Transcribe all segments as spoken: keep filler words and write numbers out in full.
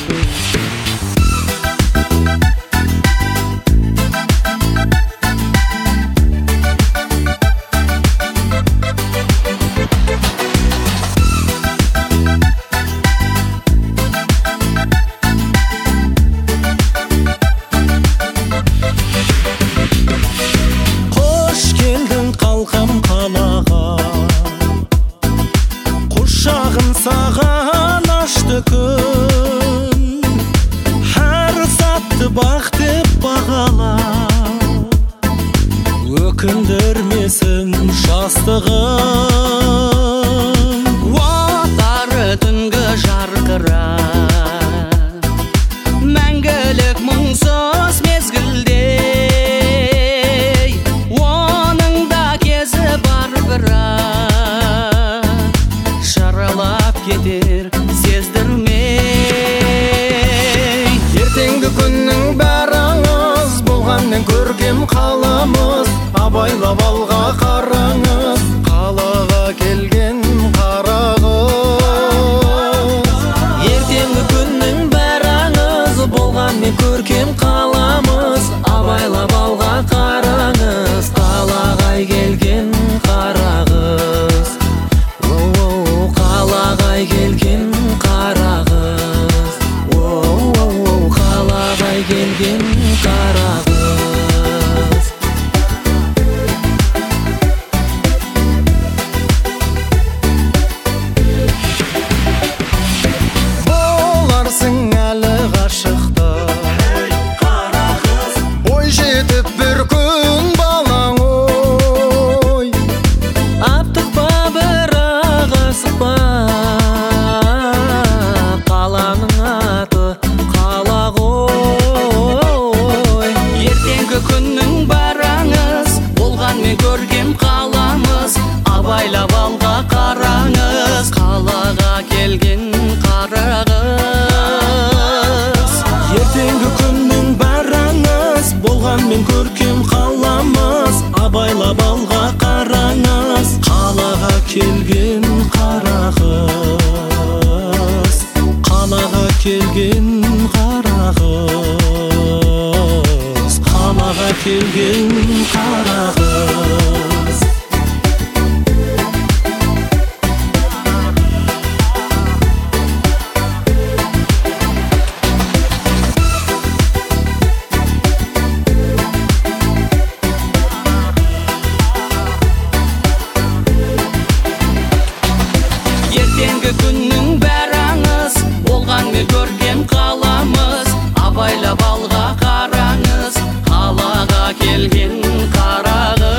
Саған ашты күн, әр сәтті бақ деп бағала, өкіндірмесін жастығын. Уатары түнгі жарқыра, мәңгілік мұңсыз мезгілдей, оның да кезі бар бірақ, жаралап кетер сездірмей. Ертеңгі күннің бәрі аңыз, болғанмен көркем қаламыз, абайлап алға қараңыз, қалаға келген қарағыз. Ертеңгі күннің бәрі аңыз, болғанмен көркем қаламыз, абайлап алға қараңыз, қалаға келген қарағыз. Қалағай келген қарағыз, оу-оу-оу, қалағай келген қарағыз. Боларсың әлі ғашықты, ой жетіп бір күн балаң ой, аптықпа бірақ асықпа, қаланың аты қала ғой. Ертеңгі күннің бар аңыз, болғанмен көркем қаламыз, абайлап алға қараңыз, қалаға келген қарағыз. Ертеңгі күннің бар аңыз, болғанмен көркем қаламыз, абайлап алға қараңыз, қалаға келген қарағыз, қалаға келген қарағыз, қалаға келген қарағыз. Ертеңгі күннің бәрі аңыз, болғанмен көркем қаламыз, абайлап алға қараңыз, қалаға келген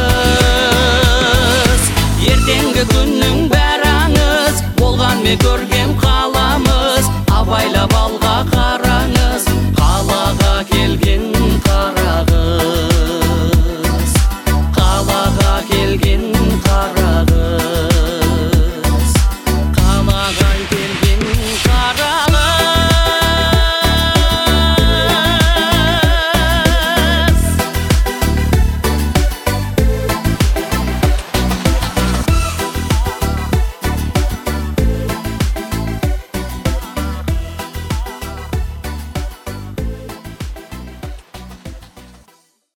қарағыз. Ертеңгі күннің бәрі аңыз, болғанмен көркем